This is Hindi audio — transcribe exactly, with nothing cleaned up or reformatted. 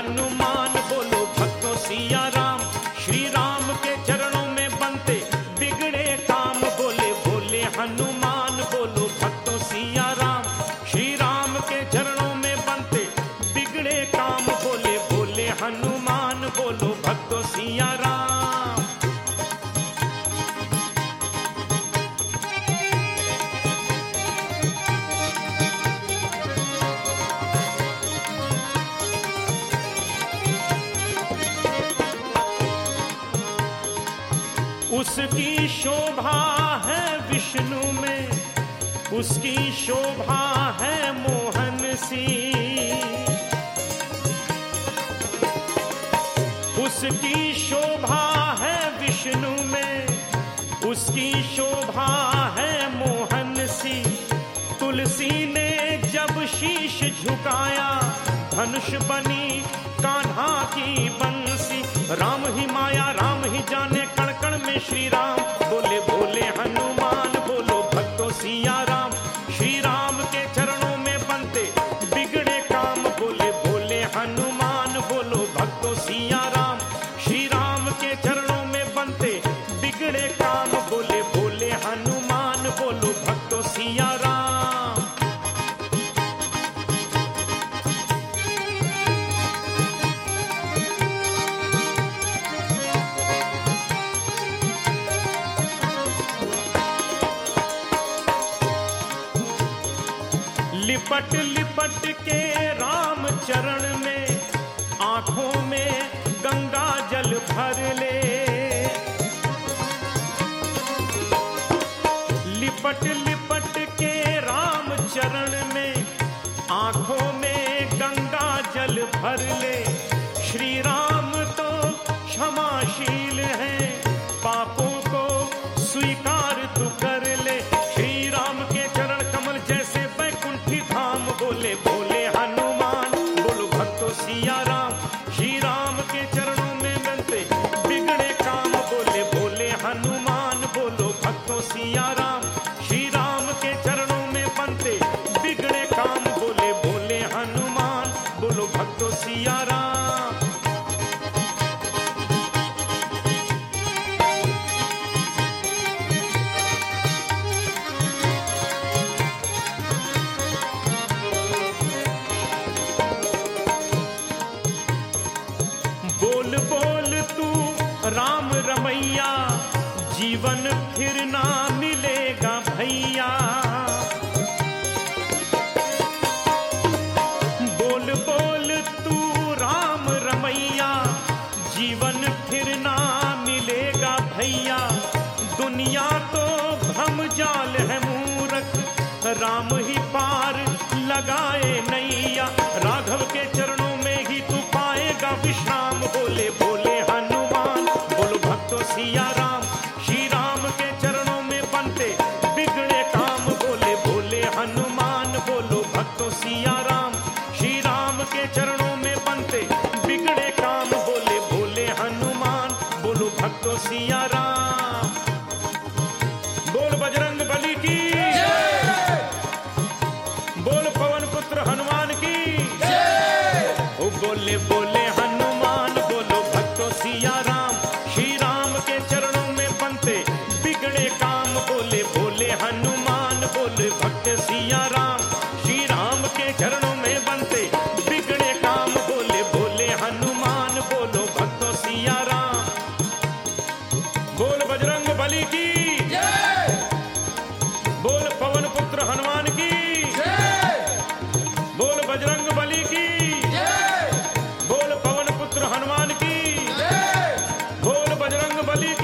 हनुमान बोलो भक्तों सिया राम। श्री राम के चरणों में बनते बिगड़े काम, बोले बोले हनुमान बोलो भक्तों सिया राम। श्री राम के चरणों में बनते बिगड़े काम, बोले बोले हनुमान बोलो भक्तों सिया राम। उसकी शोभा है विष्णु में, उसकी शोभा है मोहन सी। उसकी शोभा है विष्णु में, उसकी शोभा है मोहन सी। तुलसी ने जब शीश झुकाया, धनुष बनी कान्हा की बंसी। राम ही माया राम ही जाने, कण कण में श्री राम। बोले बोले हनुमान बोलो भक्तों सिया राम। श्री राम के चरणों में बनते बिगड़े काम, बोले बोले हनुमान बोलो भक्तों सिया राम। श्री राम के चरणों में बनते बिगड़े काम, बोले बोले हनुमान बोलो भक्तों सिया राम। लिपट लिपट के राम चरण में, आंखों में गंगा जल भर ले। लिपट लिपट के राम चरण में, आंखों में गंगा जल भर ले। श्री राम तो क्षमाशील हैं, पापों को स्वीकार तू कर ले। श्री राम के चरण कमल जैसे बैकुंठी धाम, बोले बोले हनुमान बोलो भक्तों सिया राम। श्री राम के चरणों में बनते बिगड़े काम, बोले बोले हनुमान बोलो भक्तों सिया राम। श्री राम के चरणों में बनते बिगड़े काम, बोले बोले हनुमान बोलो भक्तों सिया राम। बोल बोल तू राम रमैया, जीवन फिर ना मिलेगा भैया। बोल बोल तू राम रमैया, जीवन फिर ना मिलेगा भैया। दुनिया तो भ्रम जाल है मूरख, राम ही पार लगाए नैया। राघव के चरणों में ही तू पाएगा विश्राम, बोले बोले हनुमान बोलो भक्तों सिया राम। श्री राम के चरणों में बनते बिगड़े काम, बोले बोले हनुमान बोलो भक्तों सिया राम। श्री राम के चरणों में बनते बिगड़े काम, बोले बोले हनुमान बोलो भक्तों सिया राम। बोल बजरंग बली की, बोल पवन पुत्र हनुमान की। ओ बोले बोले हनुमान बोलो भक्तों सिया राम। श्री राम के चरणों में बनते बिगड़े काम, बोले बोले हनुमान बोले भक्त सिया राम। श्री राम के चरणों में बनते बिगड़े काम, बोले बोले हनुमान बोलो भक्तों सिया राम। बोल बजरंग बली की, बोल पवन पुत्र हनुमान की। बोल बजरंग बली की, बोल पवन पुत्र हनुमान की। बोल बजरंग बली